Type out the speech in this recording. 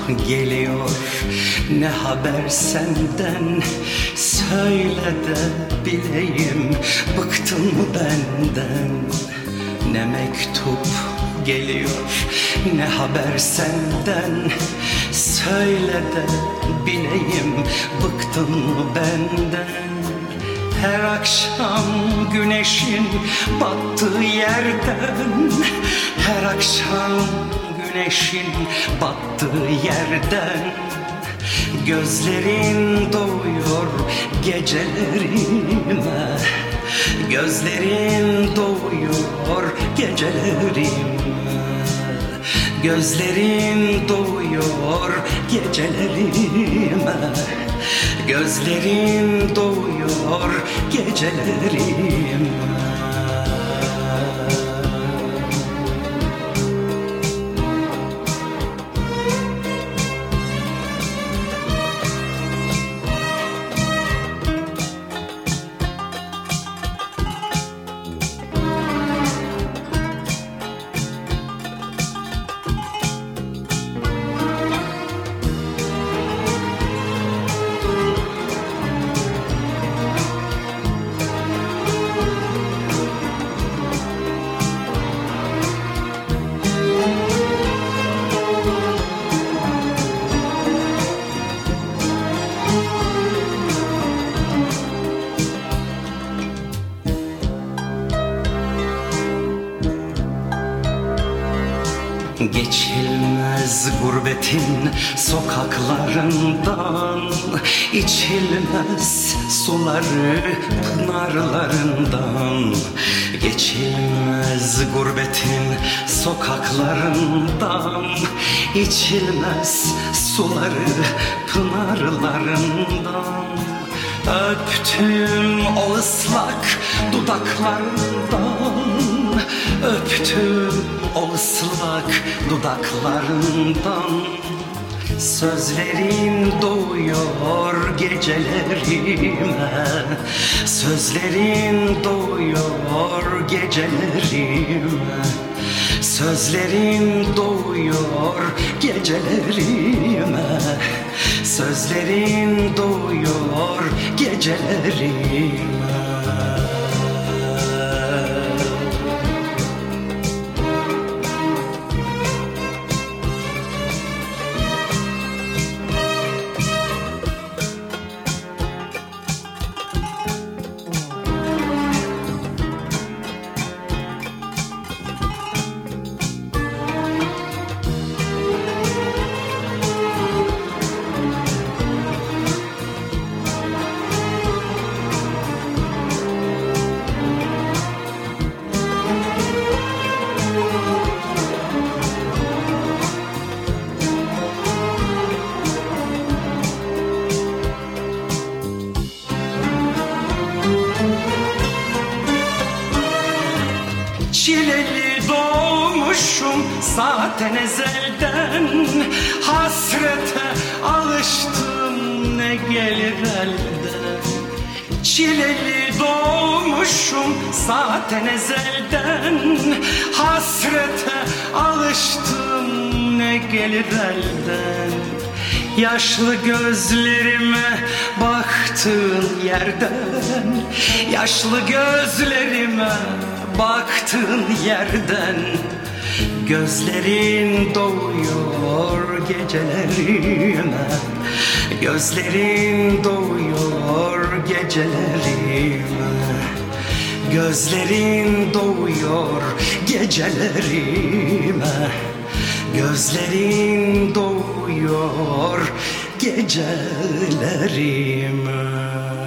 geliyor. Ne haber senden, söyle de bileyim. Bıktın mı benden? Ne mektup geliyor, ne haber senden, söyle de bileyim. Bıktın mı benden? Her akşam güneşin battığı yerden, her akşam güneşin battığı yerden gözlerin doğuyor gecelerime. Gözlerin doğuyor gecelerime. Gözlerin doğuyor gecelerime. Gözlerin doğuyor gecelerime. Geçilmez gurbetin sokaklarından, içilmez suları pınarlarından. Geçilmez gurbetin sokaklarından, içilmez suları pınarlarından. Öptüm o ıslak dudaklarından, öptüm o ıslak dudaklarından. Sözlerin doğuyor gecelerime. Sözlerin doğuyor gecelerime. Sözlerin doğuyor gecelerime. Sözlerin doğuyor gecelerime. Çileli doğmuşum zaten ezelden, hasrete alıştım ne gelir elden. Çileli doğmuşum zaten ezelden, hasrete alıştım ne gelir elden. Yaşlı gözlerime baktığın yerden, yaşlı gözlerime baktığın yerden gözlerin doğuyor gecelerime. Gözlerin doğuyor gecelerime. Gözlerin doğuyor gecelerime. Gözlerin doğuyor gecelerime.